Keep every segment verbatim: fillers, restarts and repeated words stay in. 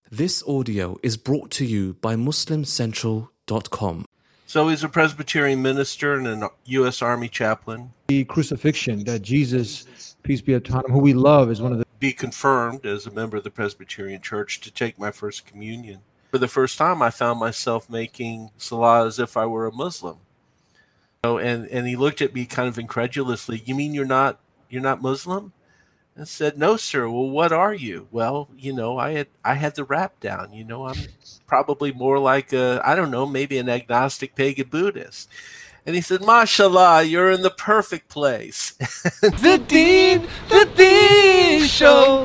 This audio is brought to you by Muslim Central dot com. So he's a Presbyterian minister and a U S Army chaplain. The crucifixion that Jesus, peace be upon him, who we love, is one of the... Be confirmed as a member of the Presbyterian Church to take my first communion. For the first time, I found myself making salah as if I were a Muslim. Oh, and, and he looked at me kind of incredulously. You mean you're not you're not Muslim? I said, no, sir. Well, what are you? Well, you know, I had I had the rap down. You know, I'm probably more like a, I don't know, maybe an agnostic pagan Buddhist. And he said, mashallah, you're in the perfect place. The Dean, the Dean Show.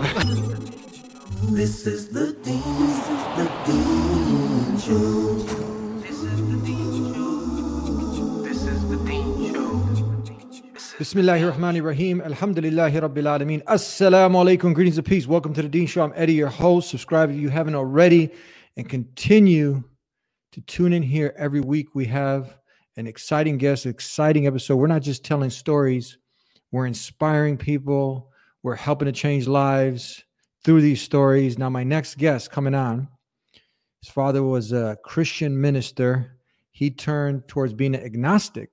This is the Dean, this is the Dean Show. This is the Dean Show. This is the Dean Show. Bismillahir Rahmanir Rahim. Alhamdulillahi Rabbil Alameen. Assalamu alaikum. Greetings of peace. Welcome to the Dean Show. I'm Eddie, your host. Subscribe if you haven't already, and continue to tune in here every week. We have an exciting guest, exciting episode. We're not just telling stories. We're inspiring people. We're helping to change lives through these stories. Now, my next guest coming on, his father was a Christian minister. He turned towards being an agnostic.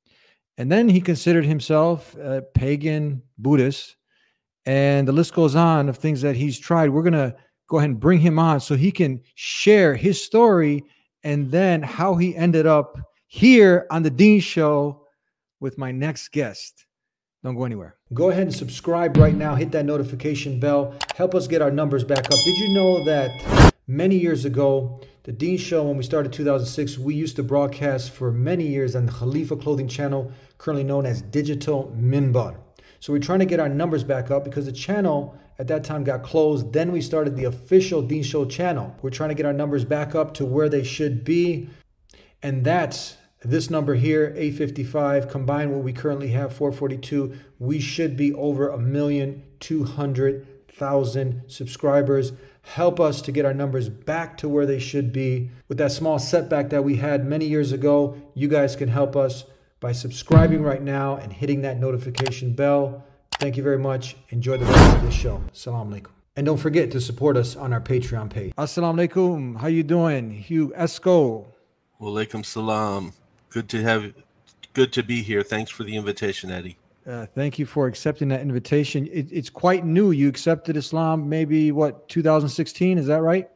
And then he considered himself a pagan Buddhist. And the list goes on of things that he's tried. We're going to go ahead and bring him on so he can share his story and then how he ended up here on the Dean Show with my next guest. Don't go anywhere. Go ahead and subscribe right now. Hit that notification bell. Help us get our numbers back up. Did you know that many years ago, the Dean Show, when we started two thousand six, we used to broadcast for many years on the Khalifa Clothing Channel, currently known as Digital Minbar. So we're trying to get our numbers back up because the channel at that time got closed. Then we started the official Dean Show channel. We're trying to get our numbers back up to where they should be. And that's this number here, eight fifty-five, combined what we currently have, four forty-two. We should be over a million two hundred thousand subscribers. Help us to get our numbers back to where they should be. With that small setback that we had many years ago, you guys can help us by subscribing right now and hitting that notification bell. Thank you very much. Enjoy the rest of this show. Assalamu alaikum. And don't forget to support us on our Patreon page. Assalamu alaikum. How you doing? Hugh Esco. Walaikum salam. Good to have, good to be here. Thanks for the invitation, Eddie. Uh, thank you for accepting that invitation. It, it's quite new. You accepted Islam maybe, what, two thousand sixteen? Is that right?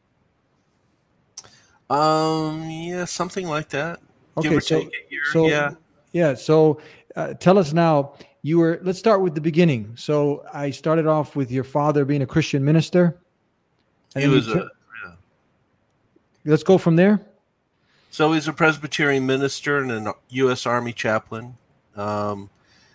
Um, yeah, something like that. Okay, Give or so, take a year, so yeah. Yeah, so uh, tell us now, you were, let's start with the beginning. So I started off with your father being a Christian minister. He was a, yeah. Let's go from there. So he's a Presbyterian minister and a U S Army chaplain. Um,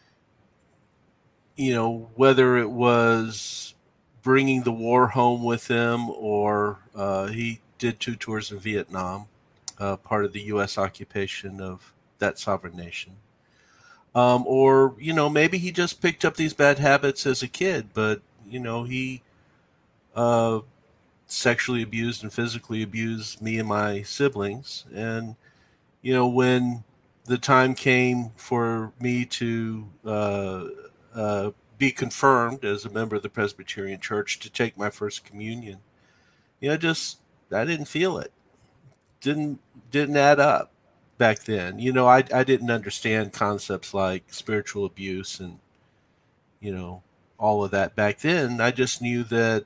you know, whether it was bringing the war home with him or uh, he did two tours in Vietnam, uh, part of the U S occupation of that sovereign nation. Um, or, you know, maybe he just picked up these bad habits as a kid, but, you know, he uh, sexually abused and physically abused me and my siblings. And, you know, when the time came for me to uh, uh, be confirmed as a member of the Presbyterian Church to take my first communion, you know, just, I didn't feel it. Didn't, didn't add up back then. You know, I, I didn't understand concepts like spiritual abuse and, you know, all of that back then. I just knew that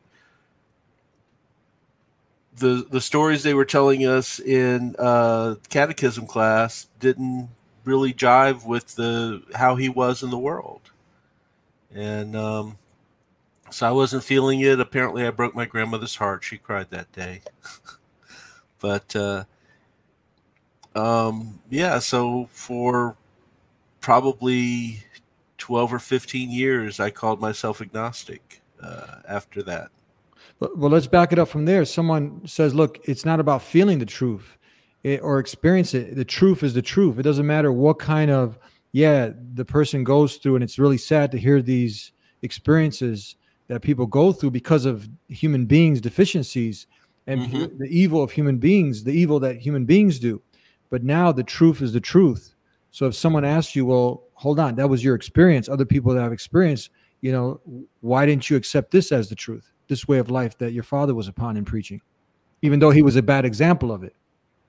the the stories they were telling us in uh, catechism class didn't really jive with the how he was in the world. And um, so I wasn't feeling it. Apparently I broke my grandmother's heart. She cried that day. But uh, um, yeah, so for probably twelve or fifteen years, I called myself agnostic uh, after that. Well, let's back it up from there. Someone says, look, it's not about feeling the truth it, or experience it. The truth is the truth. It doesn't matter what kind of, yeah, the person goes through. And it's really sad to hear these experiences that people go through because of human beings' deficiencies and mm-hmm. the evil of human beings, the evil that human beings do. But now the truth is the truth. So if someone asks you, well, hold on, that was your experience. Other people that have experience, you know, why didn't you accept this as the truth? this way of life that your father was upon in preaching, even though he was a bad example of it?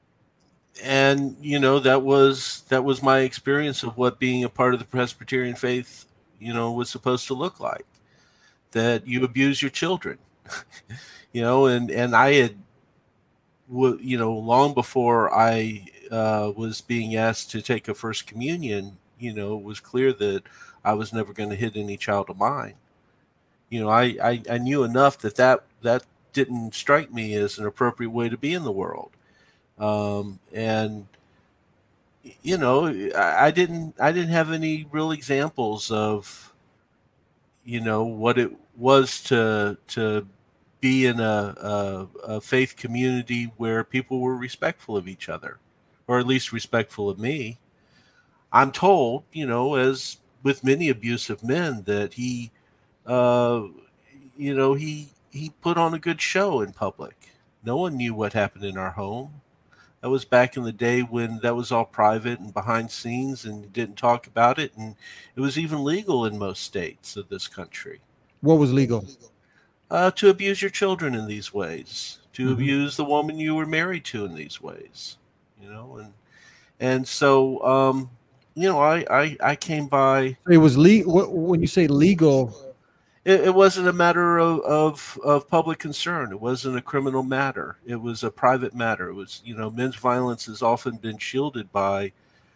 And you know, that was that was my experience of what being a part of the Presbyterian faith, you know, was supposed to look like. That you abuse your children, you know, and and I had, you know, long before I uh, was being asked to take a first communion, you know, it was clear that I was never going to hit any child of mine. You know, I, I I knew enough that that that didn't strike me as an appropriate way to be in the world. Um, and, you know, I, I didn't, I didn't have any real examples of, you know, what it was to, to be in a, a, a faith community where people were respectful of each other, or at least respectful of me. I'm told, you know, as with many abusive men, that he, uh, you know, he, he put on a good show in public. No one knew what happened in our home. That was back in the day when that was all private and behind scenes, and you didn't talk about it. And it was even legal in most states of this country. What was legal? Uh, to abuse your children in these ways, to Mm-hmm. abuse the woman you were married to in these ways, you know, and and so um, you know, I, I I came by. It was legal. When you say legal, It, it wasn't a matter of, of of public concern. It wasn't a criminal matter. It was a private matter. It was, you know, men's violence has often been shielded by,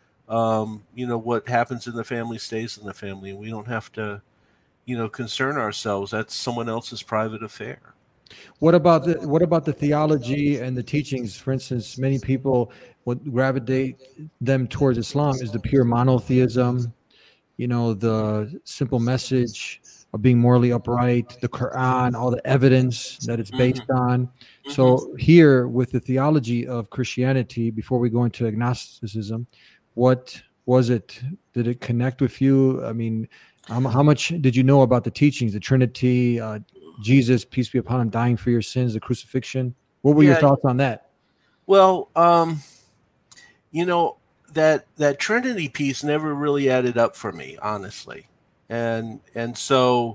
um, you know, what happens in the family stays in the family, and we don't have to, you know, concern ourselves. That's someone else's private affair. what about the what about the theology and the teachings? For instance, many people would gravitate them towards Islam is the pure monotheism, you know, the simple message of being morally upright, the Quran, all the evidence that it's based Mm-hmm. on. So here with the theology of Christianity, before we go into agnosticism, what was it? Did it connect with you? I mean, how, how much did you know about the teachings, the Trinity, uh, Jesus, peace be upon him, dying for your sins, the crucifixion? What were your Yeah. thoughts on that? Well, um, you know, that that Trinity piece never really added up for me, honestly, and and so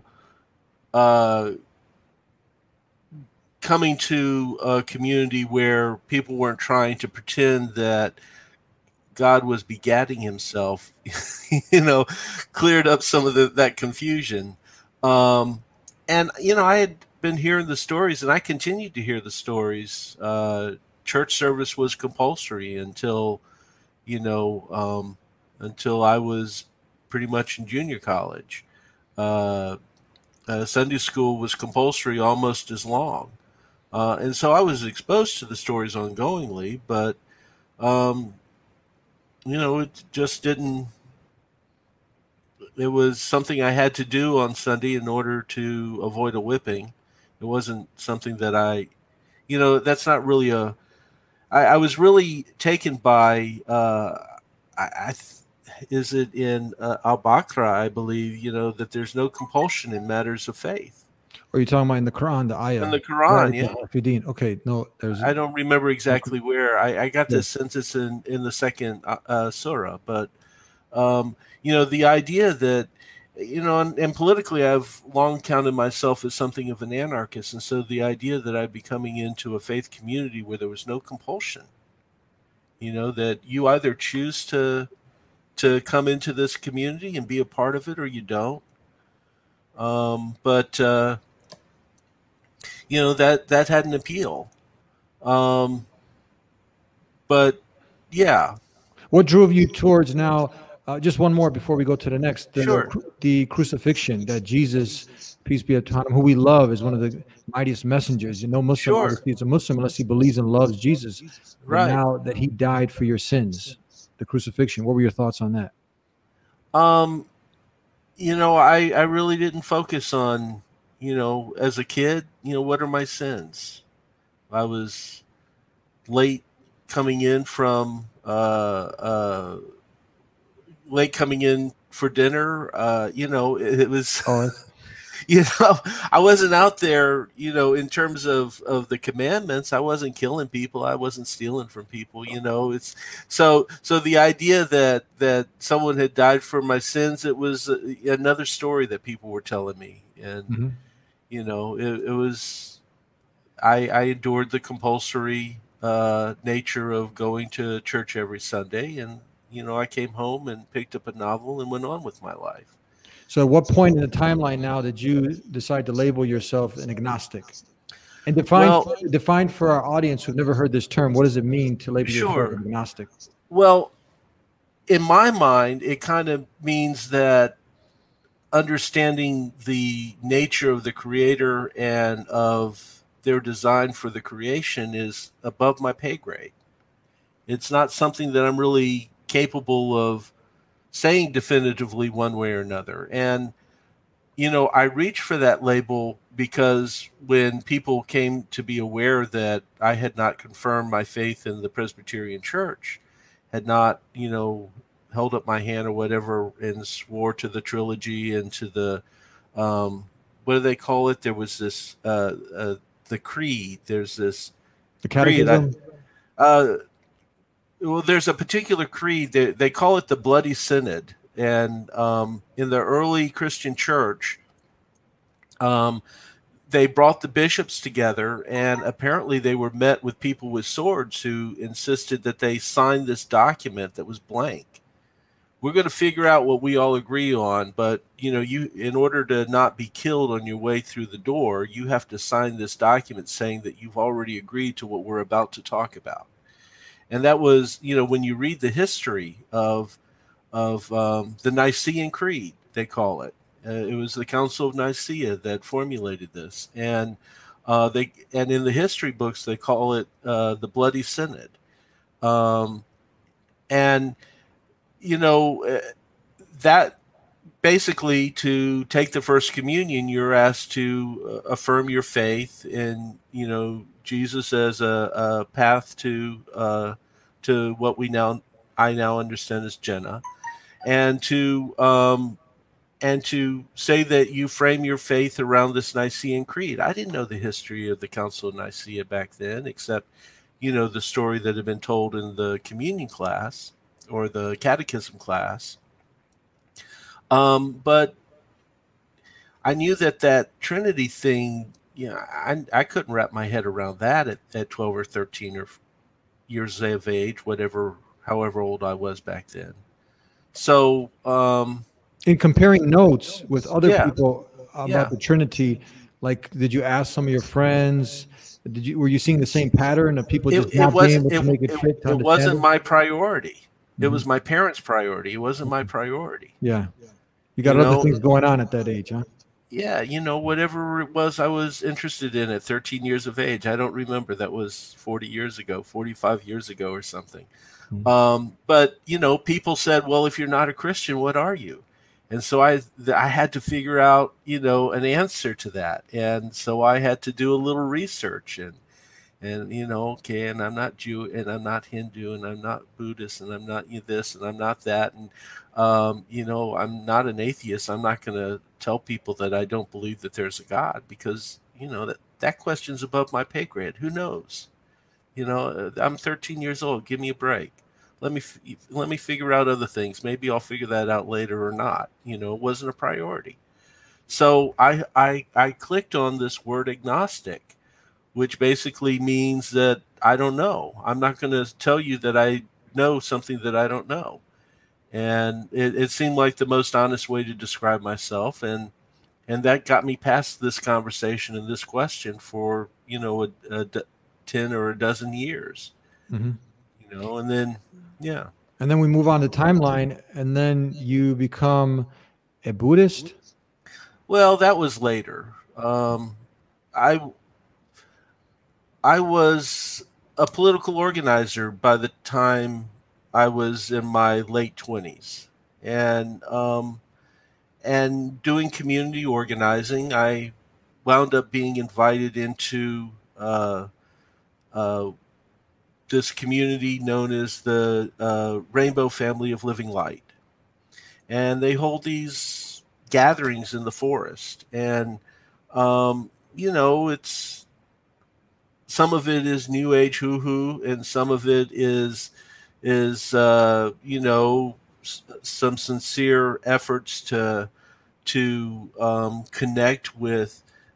uh, coming to a community where people weren't trying to pretend that God was begatting himself, you know, cleared up some of the, that confusion. Um, and, you know, I had been hearing the stories, and I continued to hear the stories. Uh, church service was compulsory until, you know, um, until I was pretty much in junior college. Uh, uh, Sunday school was compulsory almost as long. Uh, and so I was exposed to the stories ongoingly, but, um, you know, it just didn't, it was something I had to do on Sunday in order to avoid a whipping. It wasn't something that I, you know, that's not really a, I, I was really taken by, uh, I, I th- is it in uh, Al-Baqarah, I believe, you know, that there's no compulsion in matters of faith. Are you talking about in the Quran, the ayah? In the Quran, yeah. yeah. Okay, no, there's. I don't remember exactly where. I, I got this sentence in, in the second uh, uh, surah, but, um, you know, the idea that, you know, and, and politically I've long counted myself as something of an anarchist. And so the idea that I'd be coming into a faith community where there was no compulsion, you know, that you either choose to to come into this community and be a part of it or you don't. Um, but, uh, you know, that, that had an appeal. Um, but yeah. What drove you towards now? Uh, just one more before we go to the next. The, Sure. the crucifixion that Jesus, peace be upon him, who we love, is one of the mightiest messengers. You know, Muslim Sure. obviously is a Muslim unless he believes and loves Jesus. But Right. now that he died for your sins, the crucifixion. What were your thoughts on that? Um, you know, I, I really didn't focus on, you know, as a kid, you know, what are my sins? I was late coming in from, uh, uh, late coming in for dinner. Uh, you know, it, it was, Oh, you know, I wasn't out there, you know, in terms of, of the commandments. I wasn't killing people. I wasn't stealing from people, you know, it's so, so the idea that, that someone had died for my sins, it was another story that people were telling me. And, Mhm. You know, it, it was, I, I endured the compulsory uh, nature of going to church every Sunday. And, you know, I came home and picked up a novel and went on with my life. So at what point in the timeline now did you decide to label yourself an agnostic? And define, Well- define for our audience who've never heard this term, what does it mean to label Sure. yourself an agnostic? Well, in my mind, it kind of means that understanding the nature of the creator and of their design for the creation is above my pay grade. It's not something that I'm really capable of saying definitively one way or another. And, you know, I reached for that label because when people came to be aware that I had not confirmed my faith in the Presbyterian Church, had not, you know, held up my hand or whatever and swore to the trilogy and to the, um, what do they call it? There was this, uh, uh, the creed. There's this The creed. I- catechism? uh, well, there's a particular creed. They, they call it the Bloody Synod. And um, in the early Christian church, um, they brought the bishops together, and apparently they were met with people with swords who insisted that they sign this document that was blank. We're going to figure out what we all agree on, but you know, you in order to not be killed on your way through the door, you have to sign this document saying that you've already agreed to what we're about to talk about. And that was, you know, when you read the history of of um, the Nicene Creed, they call it. Uh, it was the Council of Nicaea that formulated this, and uh, they and in the history books they call it uh, the Bloody Synod. Um, and you know uh, that basically to take the First Communion, you're asked to uh, affirm your faith in you know Jesus as a, a path to uh, to what we now I now understand as Jannah, and to um, and to say that you frame your faith around this Nicene Creed. I didn't know the history of the Council of Nicaea back then, except, you know, the story that had been told in the communion class or the catechism class. Um, but I knew that that Trinity thing, you know, I, I couldn't wrap my head around that at, at twelve or thirteen or years of age, whatever, however old I was back then. So, um, In comparing notes with other Yeah. people about Yeah. the Trinity, like, did you ask some of your friends? Did you were you seeing the same pattern of people just it, it not being wasn't able to it, make it, it, fit? To it understand wasn't it? my priority. It Mhm. was my parents' priority. It wasn't my priority. Yeah, you got You other know, things going on at that age, huh? Yeah, you know, whatever it was I was interested in at thirteen years of age. I don't remember. That was forty years ago, forty-five years ago or something. Mhm. Um, but, you know, people said, well, if you're not a Christian, what are you? And so I, I had to figure out, you know, an answer to that. And so I had to do a little research and, and, you know, okay, and I'm not Jew and I'm not Hindu and I'm not Buddhist and I'm not this and I'm not that. And, um, you know, I'm not an atheist. I'm not going to tell people that I don't believe that there's a God because, you know, that, that question's above my pay grade. Who knows? You know, I'm thirteen years old. Give me a break. Let me f- let me figure out other things. Maybe I'll figure that out later or not. You know, it wasn't a priority. So I I I clicked on this word agnostic, which basically means that I don't know. I'm not going to tell you that I know something that I don't know. And it, it seemed like the most honest way to describe myself, and and that got me past this conversation and this question for you know a, a d- ten or a dozen years. hmm You know, and then yeah. And then we move on to timeline, and then you become a Buddhist. Well, that was later. Um, I I was a political organizer by the time I was in my late twenties, and um, and doing community organizing. I wound up being invited into uh, uh, this community known as the uh, Rainbow Family of Living Light, and they hold these gatherings in the forest, and um, you know, it's some of it is New Age hoo hoo, and some of it is is uh, you know s- some sincere efforts to to um, connect with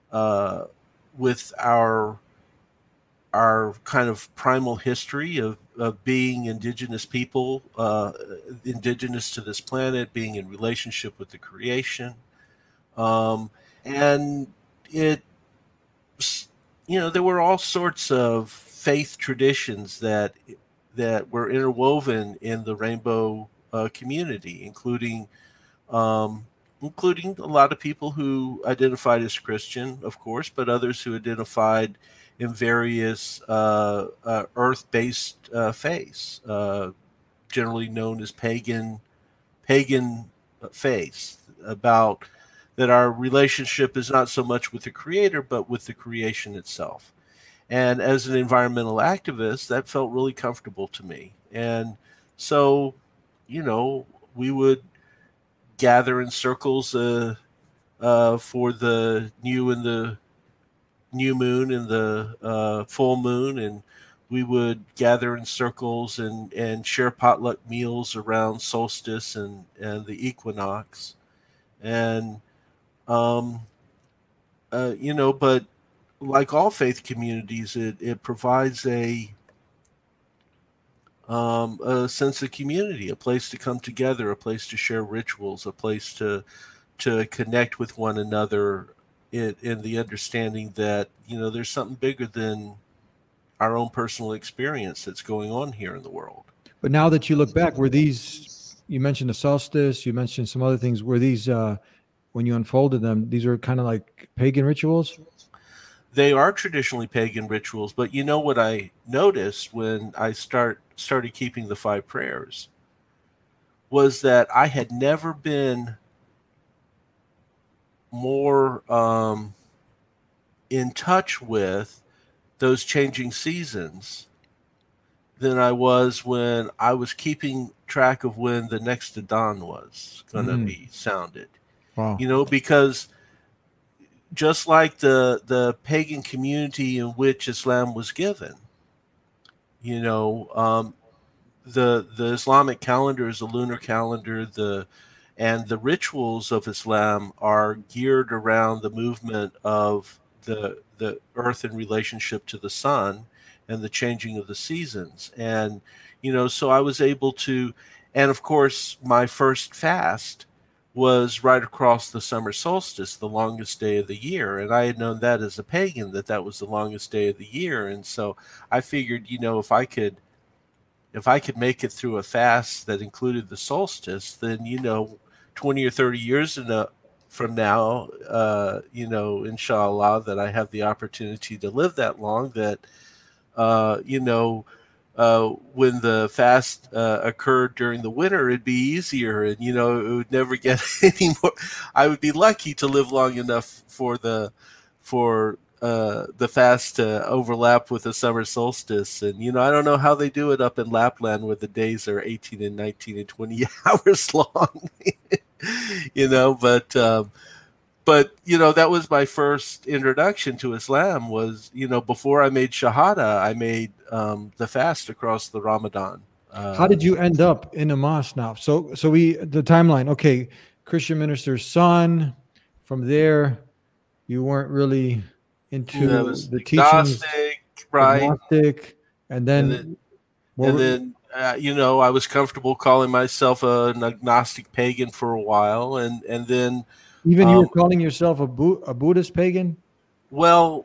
uh, with our our kind of primal history of, of being indigenous people, uh, indigenous to this planet, being in relationship with the creation. Um, and it, you know, there were all sorts of faith traditions that that were interwoven in the rainbow uh, community, including um, including a lot of people who identified as Christian, of course, but others who identified in various uh, uh, earth-based uh, faiths, uh, generally known as pagan pagan faiths, about that our relationship is not so much with the creator, but with the creation itself. And as an environmental activist, that felt really comfortable to me. And so, you know, we would gather in circles uh, uh, for the new and the new moon and the uh, full moon, and we would gather in circles and, and share potluck meals around solstice and, and the equinox. And, um, uh, you know, but like all faith communities, it, it provides a um, a sense of community, a place to come together, a place to share rituals, a place to to connect with one another in, in the understanding that, you know, there's something bigger than our own personal experience that's going on here in the world. But now that you look back, were these, you mentioned the solstice, you mentioned some other things, were these, uh, when you unfolded them, these were kind of like pagan rituals? They are traditionally pagan rituals, but you know what I noticed when I start started keeping the five prayers was that I had never been more um, in touch with those changing seasons than I was when I was keeping track of when the next Adhan was going to Mm. be sounded. Wow. You know, because just like the the pagan community in which Islam was given, you know, um, the the Islamic calendar is a lunar calendar. The and the rituals of Islam are geared around the movement of the the earth in relationship to the sun and the changing of the seasons. And you know, so I was able to, and of course, my first fast was right across the summer solstice, the longest day of the year. And I had known that as a pagan, that that was the longest day of the year. And so I figured, you know, if I could, if I could make it through a fast that included the solstice, then, you know, twenty or thirty years in a, from now, uh, you know, inshallah, that I have the opportunity to live that long, that, uh, you know, Uh, when the fast uh, occurred during the winter, it'd be easier, and you know it would never get any more. I would be lucky to live long enough for the for uh, the fast to overlap with the summer solstice. And you know, I don't know how they do it up in Lapland, where the days are eighteen and nineteen and twenty hours long. you know, but. Um, But, you know, that was my first introduction to Islam was, you know, before I made Shahada, I made um, the fast across the Ramadan. Uh, How did you end up in a mosque now? So, so we, the timeline, okay, Christian minister's son, from there, you weren't really into that was the teachings, agnostic, right? agnostic, and then, And then, what and were- then uh, you know, I was comfortable calling myself a, an agnostic pagan for a while. And, and then, even you were um, calling yourself a, Bu- a Buddhist pagan well,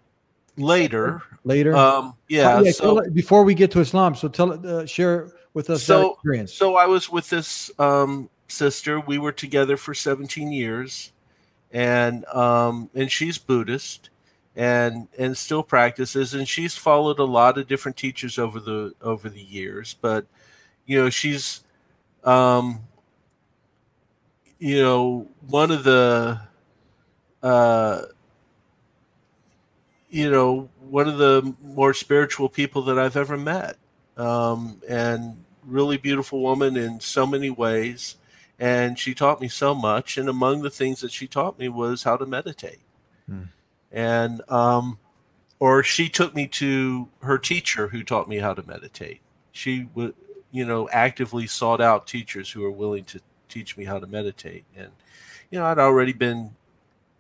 later, later? um, yeah, Oh, yeah, so. tell it- before we get to Islam, so tell uh, share with us that So, experience. so I was with this um, sister. We were together for seventeen years, and um, and she's Buddhist, and and still practices, and she's followed a lot of different teachers over the over the years. But you know, she's, um, you know, one of the, uh, you know, one of the more spiritual people that I've ever met, um, and really beautiful woman in so many ways. And she taught me so much. And among the things that she taught me was how to meditate. Hmm. And, um, or she took me to her teacher who taught me how to meditate. She would, you know, actively sought out teachers who were willing to teach me how to meditate. And, you know, I'd already been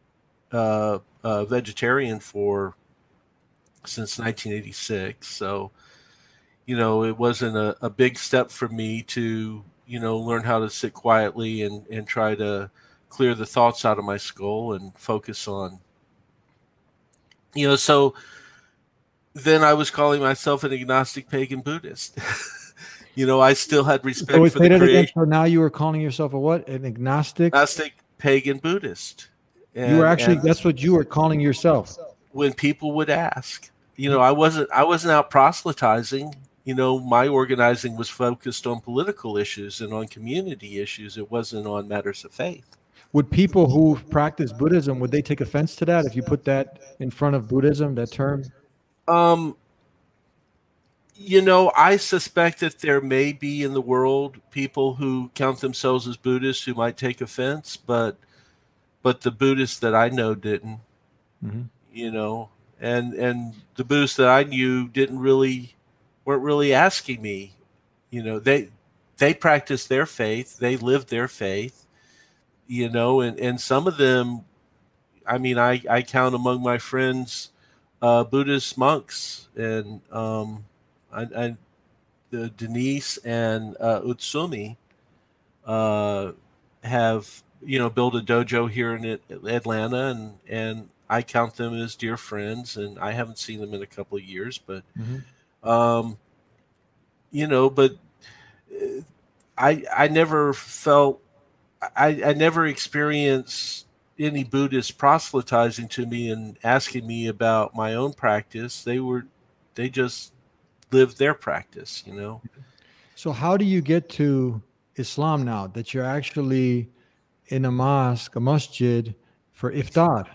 uh, uh, vegetarian for since nineteen eighty-six. So, you know, it wasn't a, a big step for me to, you know, learn how to sit quietly and, and try to clear the thoughts out of my skull and focus on, you know, so then I was calling myself an agnostic pagan Buddhist. You know, I still had respect So wait, for say the that again. creation. So now you were calling yourself a what? An agnostic? Agnostic pagan Buddhist. And, You were actually, and that's what you were calling yourself. when people would ask, you know, I wasn't I wasn't out proselytizing. You know, my organizing was focused on political issues and on community issues. It wasn't on matters of faith. Would people who practice Buddhism, would they take offense to that if you put that in front of Buddhism, that term? Um, you know, I suspect that there may be in the world people who count themselves as Buddhists who might take offense, but but the Buddhists that I know didn't. Mm-hmm. You know, and and the Buddhists that I knew didn't really weren't really asking me. You know, they they practiced their faith, they lived their faith. You know, and and some of them, I mean, I I count among my friends uh, Buddhist monks, and um, I, I the Denise and uh, Utsumi uh, have, you know, built a dojo here in Atlanta, and and I count them as dear friends, and I haven't seen them in a couple of years, but Mm-hmm. um, you know, but uh, I I never felt I, I never experienced any Buddhists proselytizing to me and asking me about my own practice. They were they just lived their practice, you know. So how do you get to Islam now that you're actually in a mosque, a masjid for iftar?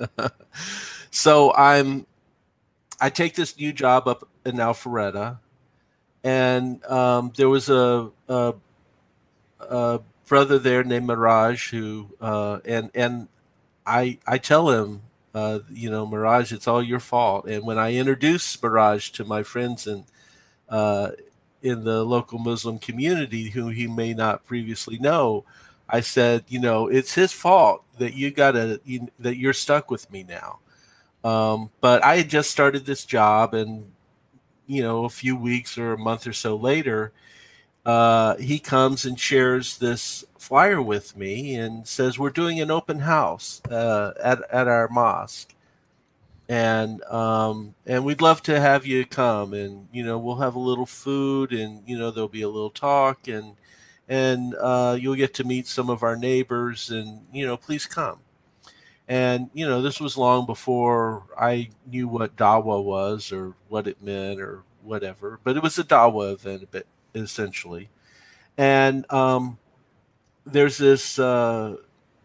So I'm I take this new job up in Alpharetta, and um, there was a, a, a brother there named Mirage who uh, and and I I tell him, uh, you know, Mirage, it's all your fault. And when I introduce Mirage to my friends in uh, in the local Muslim community who he may not previously know, I said, you know, it's his fault that you gotta you, that you're stuck with me now. Um, but I had just started this job, and you know, a few weeks or a month or so later, uh, he comes and shares this flyer with me and says, we're doing an open house uh, at, at our mosque. And um, and we'd love to have you come, and you know, we'll have a little food, and you know, there'll be a little talk, and and uh, you'll get to meet some of our neighbors, and you know, please come. And you know, this was long before I knew what Dawa was or what it meant or whatever, but it was a Dawa event, a bit essentially. And um, there's this. Uh,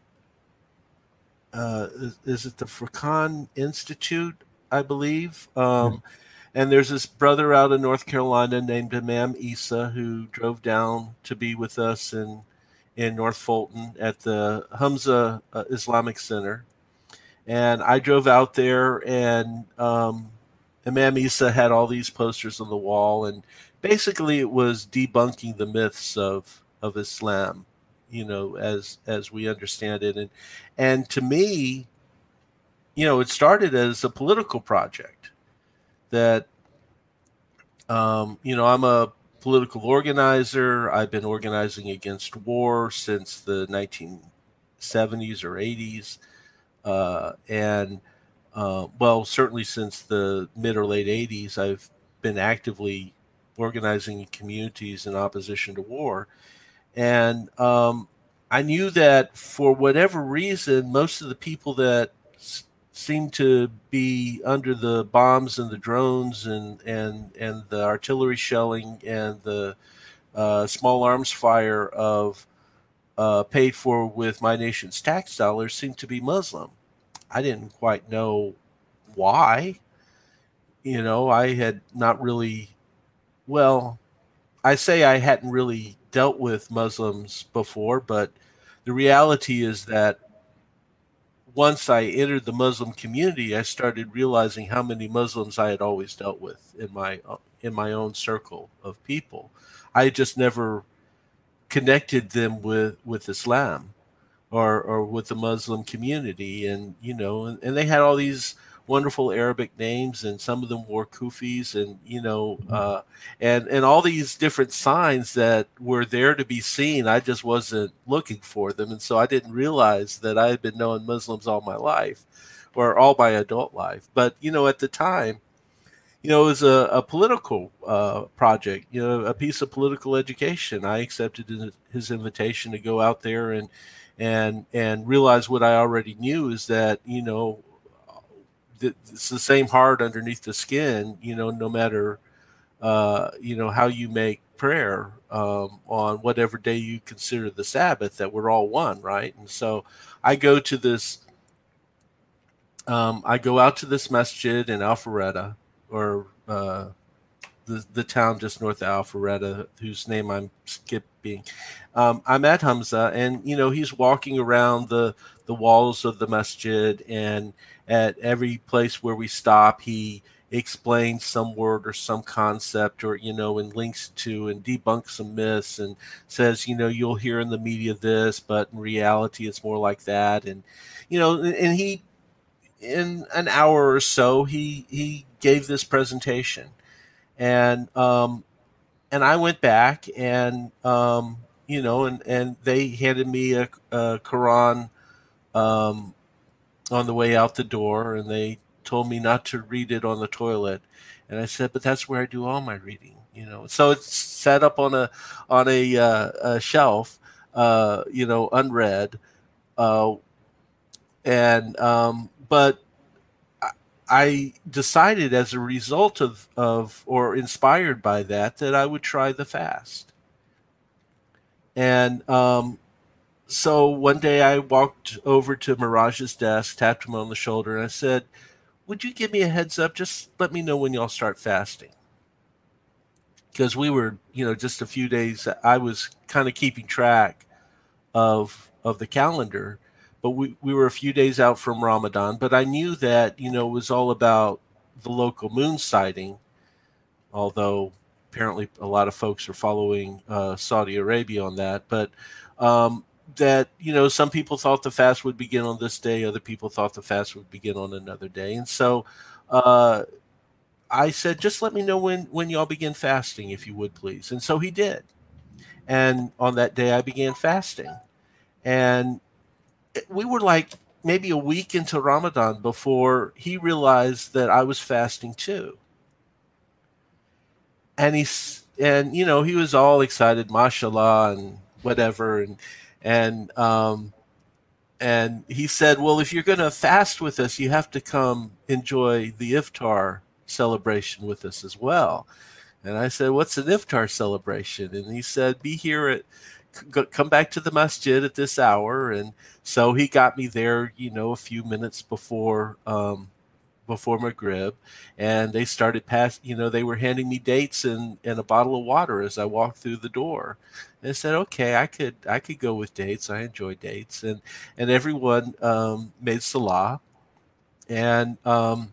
uh, is, is it the Furqan Institute, I believe? Um, and there's this brother out in North Carolina named Imam Isa who drove down to be with us in in North Fulton at the Hamza uh, Islamic Center. And I drove out there, and um, Imam Isa had all these posters on the wall, and basically it was debunking the myths of of Islam, you know, as as we understand it. And and to me, you know, it started as a political project that, um, you know, I'm a political organizer. I've been organizing against war since the nineteen seventies or eighties. Uh, and, uh, well, certainly since the mid or late eighties, I've been actively organizing in communities in opposition to war. And um, I knew that for whatever reason, most of the people that s- seemed to be under the bombs and the drones and, and, and the artillery shelling and the uh, small arms fire of uh, paid for with my nation's tax dollars seemed to be Muslim. I didn't quite know why. You know, I had not really, well, I say I hadn't really dealt with Muslims before, but the reality is that once I entered the Muslim community, I started realizing how many Muslims I had always dealt with in my in my own circle of people. I just never connected them with, with Islam. or or with the Muslim community, and you know, and, and they had all these wonderful Arabic names, and some of them wore kufis, and you know, uh, and and all these different signs that were there to be seen. I just wasn't looking for them, and so I didn't realize that I had been knowing Muslims all my life, or all my adult life. But you know, at the time, you know, it was a, a political uh, project, you know, a piece of political education. I accepted his, his invitation to go out there and and and realize what I already knew is that, you know, th- it's the same heart underneath the skin, you know, no matter, uh, you know, how you make prayer um, on whatever day you consider the Sabbath, that we're all one, right? And so I go to this, um, I go out to this masjid in Alpharetta, or uh, the the town just north of Alpharetta, whose name I'm skipping. Um, I'm at Hamza, and you know he's walking around the the walls of the masjid, and at every place where we stop, he explains some word or some concept, or you know, and links to and debunks some myths, and says, you know, you'll hear in the media this, but in reality, it's more like that, and you know, and he in an hour or so, he he gave this presentation, and um, and I went back, and um, you know, and and they handed me a, a Quran um, on the way out the door, and they told me not to read it on the toilet, and I said, but that's where I do all my reading, you know. So it's set up on a on a, uh, a shelf, uh, you know, unread, uh, and um, but I decided as a result of, of or inspired by that that I would try the fast. And um, so one day I walked over to Miraj's desk, tapped him on the shoulder, and I said, would you give me a heads up? Just let me know when y'all start fasting. Because we were, you know, just a few days, I was kind of keeping track of of the calendar, but we, we were a few days out from Ramadan. But I knew that, you know, it was all about the local moon sighting, although apparently a lot of folks are following uh, Saudi Arabia on that. But um, that, you know, some people thought the fast would begin on this day, other people thought the fast would begin on another day. And so uh, I said, just let me know when, when y'all begin fasting, if you would, please. And so he did. And on that day, I began fasting. And we were like maybe a week into Ramadan before he realized that I was fasting too. And he's, and you know, he was all excited, mashallah, and whatever. And, and, um, and he said, well, if you're going to fast with us, you have to come enjoy the iftar celebration with us as well. And I said, what's an iftar celebration? And he said, be here at, come back to the masjid at this hour. And so he got me there, you know, a few minutes before, um, before Maghrib, and they started pass, you know, they were handing me dates and, and a bottle of water as I walked through the door. And I said, okay, I could, I could go with dates. I enjoy dates. And, and everyone, um, made salah, and, um,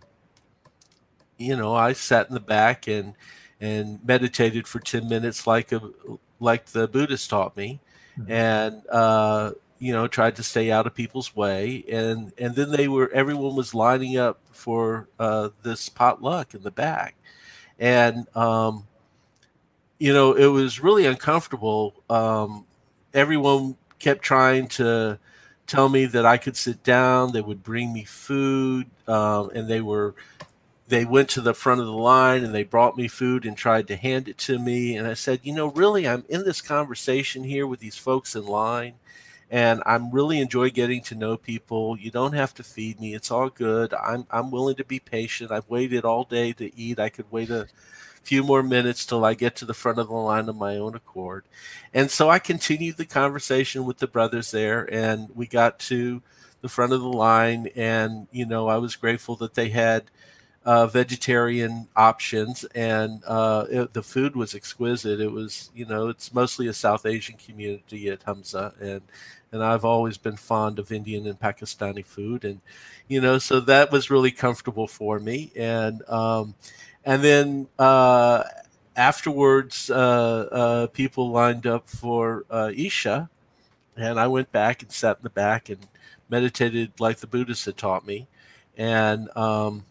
you know, I sat in the back and, and meditated for ten minutes like a, like the Buddhist taught me, mm-hmm. and uh, you know, tried to stay out of people's way, and and then they were everyone was lining up for uh, this potluck in the back, and um, you know, it was really uncomfortable. Um, everyone kept trying to tell me that I could sit down. They would bring me food, um, and they were. They went to the front of the line and they brought me food and tried to hand it to me. And I said, you know, really, I'm in this conversation here with these folks in line, and I'm really enjoy getting to know people. You don't have to feed me. It's all good. I'm I'm willing to be patient. I've waited all day to eat. I could wait a few more minutes till I get to the front of the line of my own accord. And so I continued the conversation with the brothers there, and we got to the front of the line, and, you know, I was grateful that they had Uh, vegetarian options, and uh, it, the food was exquisite. It was, you know, it's mostly a South Asian community at Hamza, and and I've always been fond of Indian and Pakistani food, and you know, so that was really comfortable for me. And um, and then uh, afterwards, uh, uh, people lined up for uh, Isha, And I went back and sat in the back and meditated like the Buddhists had taught me. And um,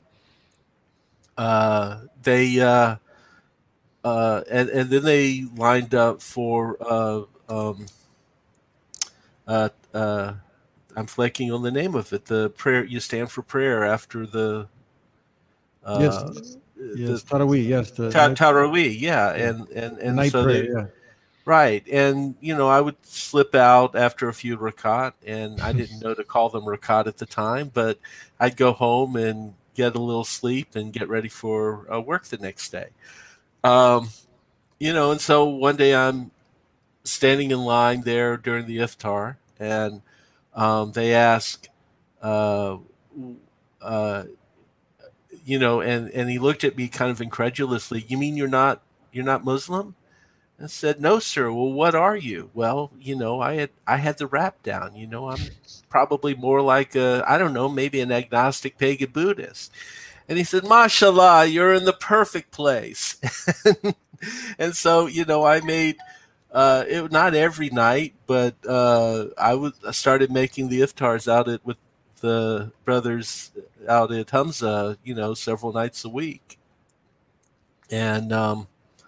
uh, they uh, uh, and and then they lined up for uh, um, uh, uh, I'm flanking on the name of it. The prayer you stand for prayer after the uh, Yes, yes, the Taraweeh, yes, the Ta- night, Taraweeh, yeah, yeah, and and the and night so prayer. they Yeah. right, and you know I would slip out after a few rakat, and I didn't know to call them rakat at the time, but I'd go home and get a little sleep and get ready for uh, work the next day. Um, you know, and so one day I'm standing in line there during the iftar, and um, they ask, uh, uh, you know, and and he looked at me kind of incredulously. You mean you're not you're not Muslim? I said, "No, sir. Well, what are you?" Well, you know, I had I had the rap down. You know, I'm probably more like a I don't know, maybe an agnostic pagan Buddhist. And he said, "Mashallah, you're in the perfect place." And so, you know, I made uh, it not every night, but uh, I was I started making the iftars out at with the brothers out at Hamza, you know, several nights a week, and um,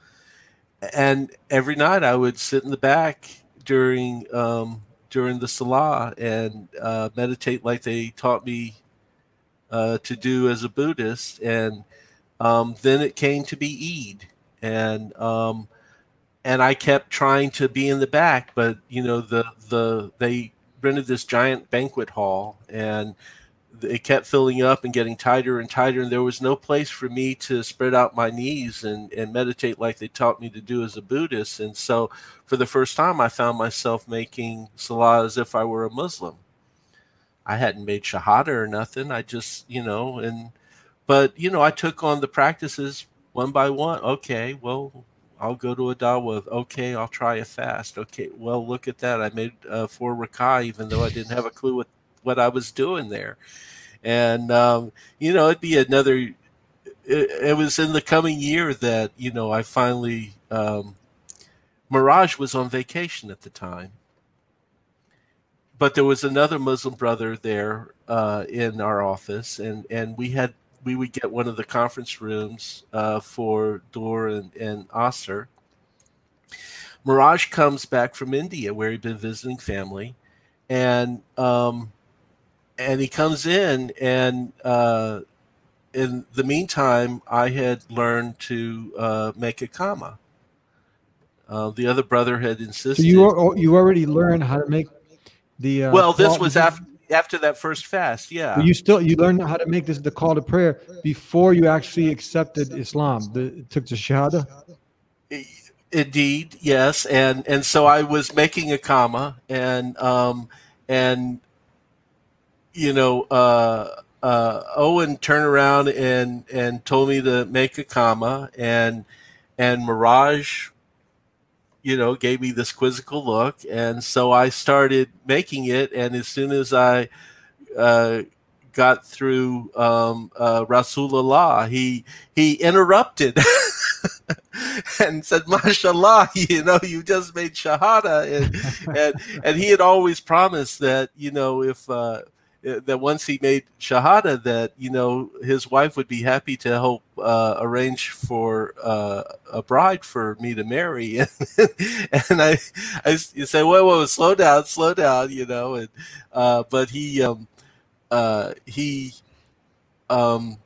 and every night I would sit in the back during um, during the Salah and uh, meditate like they taught me uh, to do as a Buddhist, and um, then it came to be Eid, and um, and I kept trying to be in the back, but you know the the they rented this giant banquet hall, and it kept filling up and getting tighter and tighter, and there was no place for me to spread out my knees and, and meditate like they taught me to do as a Buddhist. And so for the first time, I found myself making salah as if I were a Muslim. I hadn't made shahada or nothing. I just, you know, and, but, you know, I took on the practices one by one. Okay, well, I'll go to a dawah. Okay, I'll try a fast. Okay, well, look at that. I made uh, four rakah, even though I didn't have a clue what, what I was doing there. And, um, you know, it'd be another, it, it was in the coming year that, you know, I finally, um, Mirage was on vacation at the time. But there was another Muslim brother there uh, in our office, and, and we had we would get one of the conference rooms uh, for Dur and, and Asr. Mirage comes back from India, where he'd been visiting family, and um, and he comes in, and uh, in the meantime, I had learned to uh, make a kama. Uh, the other brother had insisted. So you are, you already learned how to make the uh, well, this call- was after after that first fast, yeah. But you still you learned how to make this the call to prayer before you actually accepted Islam. The, took the shahada. Indeed, yes, and and so I was making a kama, and um and you know uh uh Owen turned around and and told me to make a kama, and and Mirage, you know, gave me this quizzical look, and so I started making it, and as soon as I uh got through um uh Rasulullah, he he interrupted and said, "Mashallah, you know, you just made shahada," and and and he had always promised that, you know, if uh that once he made shahada, that, you know, his wife would be happy to help uh, arrange for uh, a bride for me to marry. And, and I, I you say, "Whoa, whoa, slow down, slow down," you know. And uh, but he, um, uh, he, um,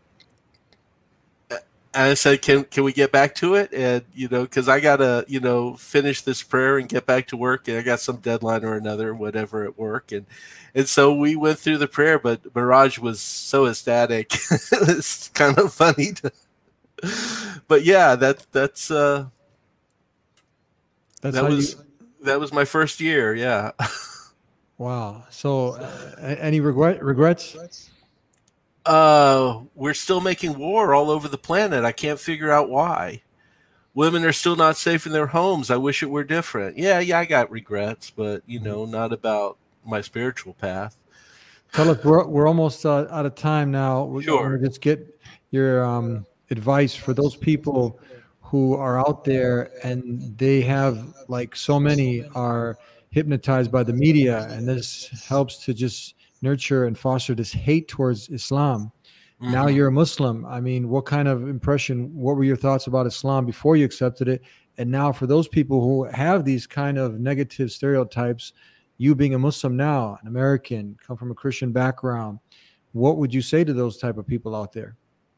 and I said, "Can can we get back to it?" And you know, because I gotta, you know, finish this prayer and get back to work, and I got some deadline or another, whatever at work, and and so we went through the prayer. But Mirage was so ecstatic; it was kind of funny. To, but yeah, that that's uh, That's that how was you, that was my first year. Yeah. wow. So, uh, any regret regrets? Uh, we're still making war all over the planet. I can't figure out why. Women are still not safe in their homes. I wish it were different. Yeah, yeah, I got regrets, but you know, not about my spiritual path. Tell us, we're we're almost uh, out of time now. We're Sure. going to just get your um, advice for those people who are out there and they have, like so many, are hypnotized by the media, and this helps to just nurture and foster this hate towards Islam. Mm-hmm. Now you're a Muslim. I mean, what kind of impression, what were your thoughts about Islam before you accepted it? And now for those people who have these kind of negative stereotypes, you being a Muslim now, an American, come from a Christian background, what would you say to those type of people out there?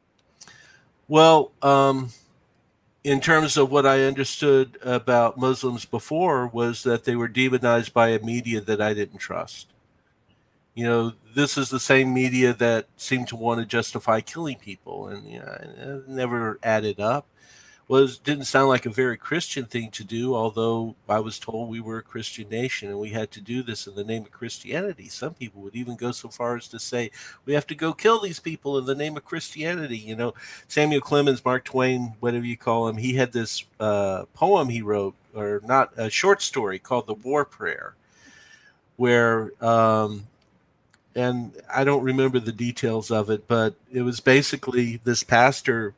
Well, um, in terms of what I understood about Muslims before was that they were demonized by a media that I didn't trust. You know, this is the same media that seemed to want to justify killing people, and you know, it never added up. Was didn't sound like a very Christian thing to do, although I was told we were a Christian nation and we had to do this in the name of Christianity. Some people would even go so far as to say we have to go kill these people in the name of Christianity. You know, Samuel Clemens, Mark Twain, whatever you call him, he had this uh, poem he wrote, or not, a short story called The War Prayer, where, um, and I don't remember the details of it, but it was basically this pastor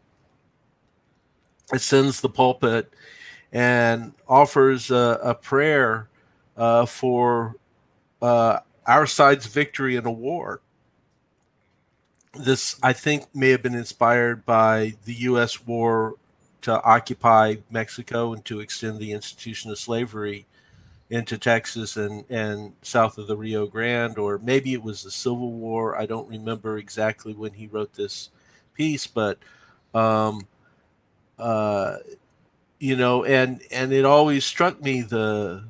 ascends the pulpit and offers a, a prayer uh, for uh, our side's victory in a war. This, I think, may have been inspired by the U S war to occupy Mexico and to extend the institution of slavery into Texas and, and south of the Rio Grande, or maybe it was the Civil War. I don't remember exactly when he wrote this piece, but um, Uh, you know, and and it always struck me the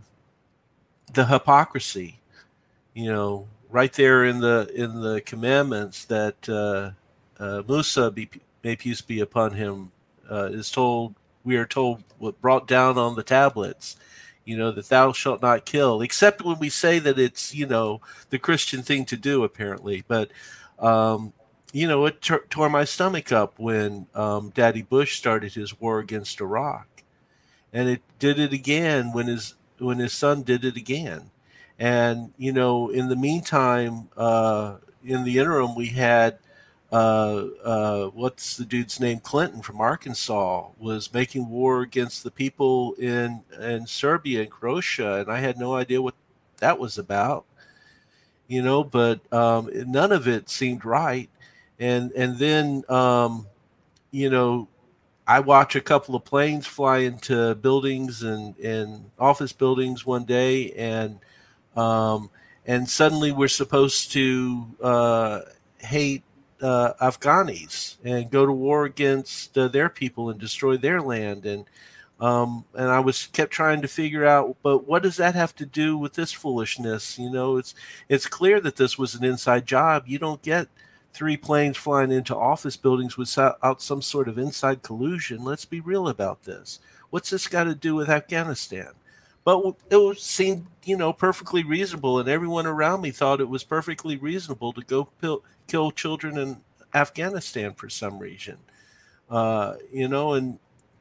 the hypocrisy, you know, right there in the in the commandments that uh, uh, Musa, be, may peace be upon him, uh, is told. We are told what brought down on the tablets, you know, that thou shalt not kill. Except when we say that it's, you know, the Christian thing to do, apparently, but. Um, You know, it t- tore my stomach up when um, Daddy Bush started his war against Iraq, and it did it again when his when his son did it again. And you know, in the meantime, uh, in the interim, we had uh, uh, what's the dude's name? Clinton from Arkansas was making war against the people in in Serbia and Croatia, and I had no idea what that was about. You know, but um, none of it seemed right. And and then, um, you know, I watch a couple of planes fly into buildings and, and office buildings one day, and um, and suddenly we're supposed to uh, hate uh, Afghanis and go to war against uh, their people and destroy their land. And um, and I was kept trying to figure out, but what does that have to do with this foolishness? You know, it's it's clear that this was an inside job. You don't get three planes flying into office buildings without some sort of inside collusion. Let's be real about this. What's this got to do with Afghanistan? But it seemed, you know, perfectly reasonable, and everyone around me thought it was perfectly reasonable to go pil- kill children in Afghanistan for some reason. Uh, you know, and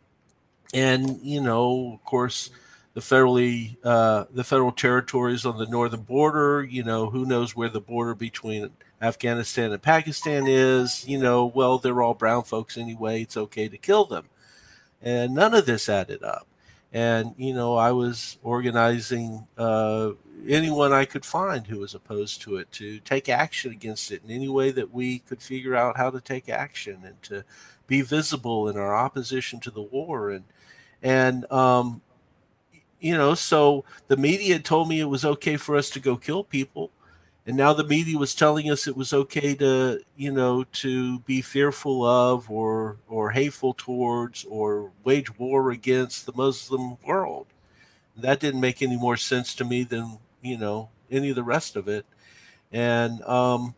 and you know, of course, the federally uh, the federal territories on the northern border. You know, who knows where the border between Afghanistan and Pakistan is, you know, well, they're all brown folks anyway. It's okay to kill them. And none of this added up. And, you know, I was organizing uh, anyone I could find who was opposed to it to take action against it in any way that we could figure out how to take action and to be visible in our opposition to the war. And, and um, you know, so the media told me it was okay for us to go kill people. And now the media was telling us it was okay to, you know, to be fearful of or or hateful towards or wage war against the Muslim world. That didn't make any more sense to me than, you know, any of the rest of it. And, um,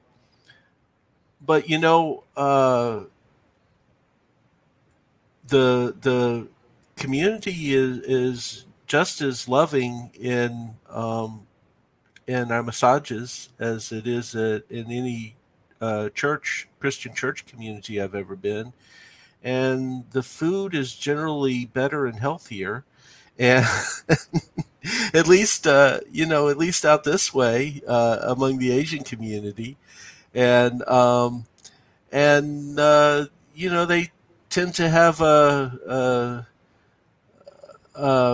but, you know, uh, the the community is, is just as loving in, um, in our massages as it is uh, in any uh, church, Christian church community I've ever been. And the food is generally better and healthier. And at least, uh, you know, at least out this way uh, among the Asian community. And, um, and uh, you know, they tend to have a, a, a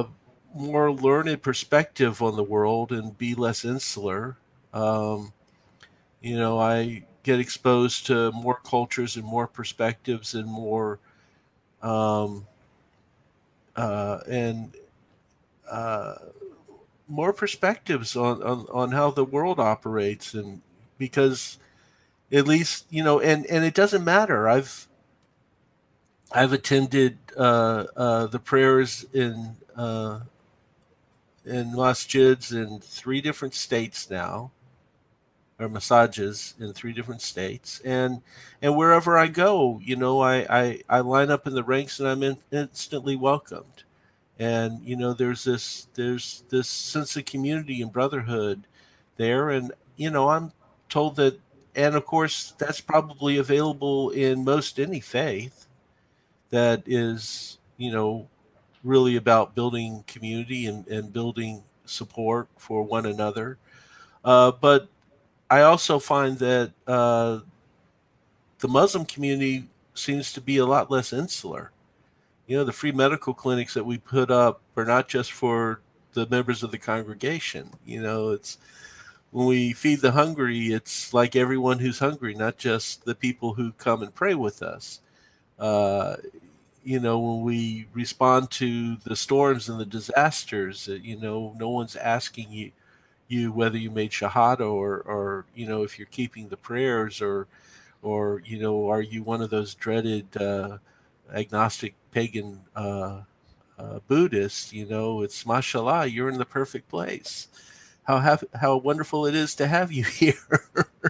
more learned perspective on the world and be less insular. Um, you know, I get exposed to more cultures and more perspectives and more um, uh, and uh, more perspectives on, on, on how the world operates. And because at least, you know, and, and it doesn't matter. I've I've attended uh, uh, the prayers in uh, in masjids in three different states now, or massages in three different states, and and wherever I go, you know, I I, I line up in the ranks and I'm in, instantly welcomed, and you know, there's this there's this sense of community and brotherhood there, and you know, I'm told that, and of course, that's probably available in most any faith that is, you know, really about building community and, and building support for one another. Uh, but I also find that uh, the Muslim community seems to be a lot less insular. You know, the free medical clinics that we put up are not just for the members of the congregation. You know, it's when we feed the hungry, it's like everyone who's hungry, not just the people who come and pray with us. Uh, you know, when we respond to the storms and the disasters, uh, you know, no one's asking you, you whether you made shahada or, or, you know, if you're keeping the prayers or, or, you know, are you one of those dreaded uh, agnostic pagan uh, uh, Buddhists? You know, it's mashallah, you're in the perfect place. How have, how wonderful it is to have you here.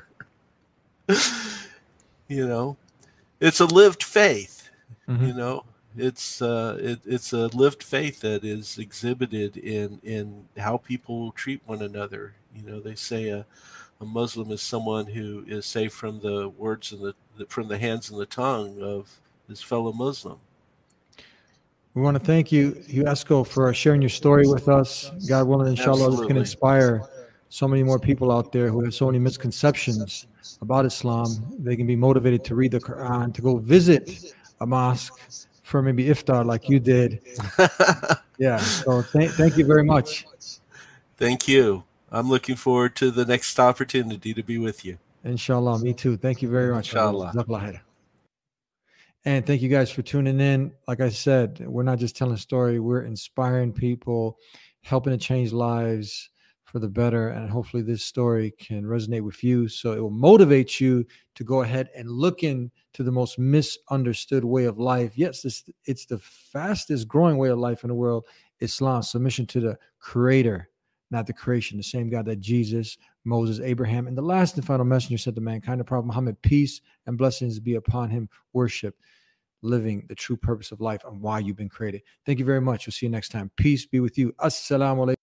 You know, it's a lived faith. Mm-hmm. You know, it's uh, it, it's a lived faith that is exhibited in, in how people treat one another. You know, they say a, a Muslim is someone who is safe from the words and the, the from the hands and the tongue of his fellow Muslim. We want to thank you, Huesco, for sharing your story with us. God willing, inshallah, this can inspire so many more people out there who have so many misconceptions about Islam. They can be motivated to read the Quran, to go visit a mosque for maybe iftar like you did. Yeah, so th- thank you very much. Thank you. I'm looking forward to the next opportunity to be with you. Inshallah, me too. Thank you very much. Inshallah. And thank you guys for tuning in. Like I said, we're not just telling a story, we're inspiring people, helping to change lives for the better. And hopefully this story can resonate with you. So it will motivate you to go ahead and look into the most misunderstood way of life. Yes, this, it's the fastest growing way of life in the world, Islam, submission to the creator, not the creation, the same God that Jesus, Moses, Abraham, and the last and final messenger said to mankind, the Prophet Muhammad, peace and blessings be upon him, worship, living the true purpose of life and why you've been created. Thank you very much. We'll see you next time. Peace be with you. Assalamu alaikum.